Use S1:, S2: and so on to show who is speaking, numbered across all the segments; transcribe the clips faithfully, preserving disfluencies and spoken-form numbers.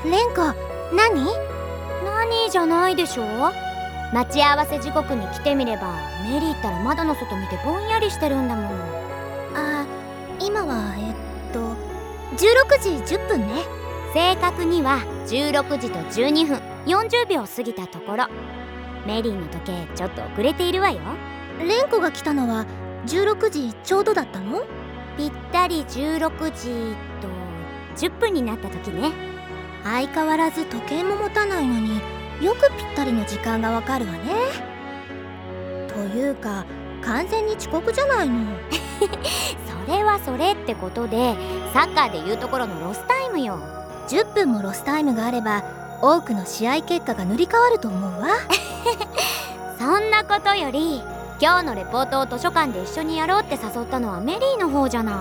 S1: レンコ、何？
S2: 何じゃないでしょ。待ち合わせ時刻に来てみれば、メリーったら窓の外見てぼんやりしてるんだもの。
S1: あ、今はえっとじゅうろくじじゅっぷんね。
S2: 正確にはじゅうろくじとじゅうにふんよんじゅうびょう過ぎたところ。メリーの時計ちょっと遅れているわよ。
S1: レンコが来たのはじゅうろくじちょうどだったの？
S2: ぴったりじゅうろくじとじゅっぷんになった時ね。
S1: 相変わらず時計も持たないのによくぴったりの時間がわかるわね。というか完全に遅刻じゃないの。
S2: それはそれってことで、サッカーでいうところのロスタイムよ。
S1: じゅっぷんもロスタイムがあれば多くの試合結果が塗り替わると思うわ。
S2: そんなことより、今日のレポートを図書館で一緒にやろうって誘ったのはメリーの方じゃない。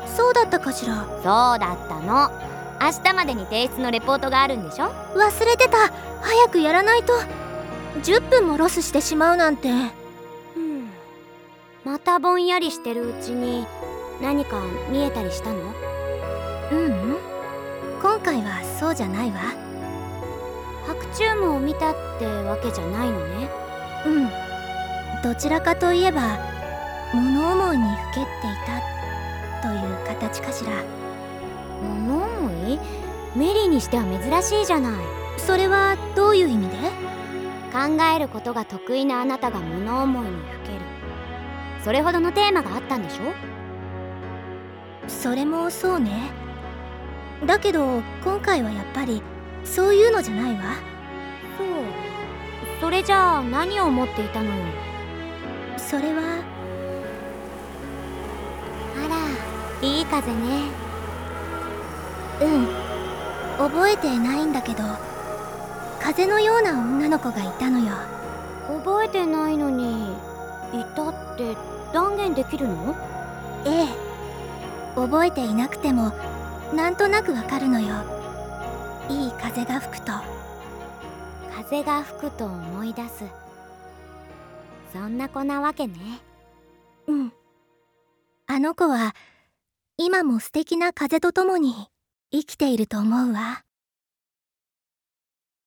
S1: そうだったかしら。
S2: そうだったの。明日までに提出のレポートがあるんでしょ。
S1: 忘れてた。早くやらないと。じゅっぷんもロスしてしまうなんて。
S2: うん、またぼんやりしてるうちに何か見えたりしたの？
S1: ううん、今回はそうじゃないわ。
S2: 白昼夢を見たってわけじゃないのね。
S1: うん、どちらかといえば物思いにふけっていたという形かしら。
S2: 物思い？メリーにしては珍しいじゃない。
S1: それはどういう意味で？
S2: 考えることが得意なあなたが物思いにふける、それほどのテーマがあったんでしょ。
S1: それもそうね。だけど今回はやっぱりそういうのじゃないわ。
S2: そう。それじゃあ何を思っていたのよ。
S1: それは、
S2: あら、いい風ね。
S1: うん、覚えてないんだけど風のような女の子がいたのよ。
S2: 覚えてないのにいたって断言できるの？
S1: ええ、覚えていなくてもなんとなくわかるのよ。いい風が吹くと。
S2: 風が吹くと思い出す。そんな子なわけね。
S1: うん、あの子は今も素敵な風とともに生きていると思うわ。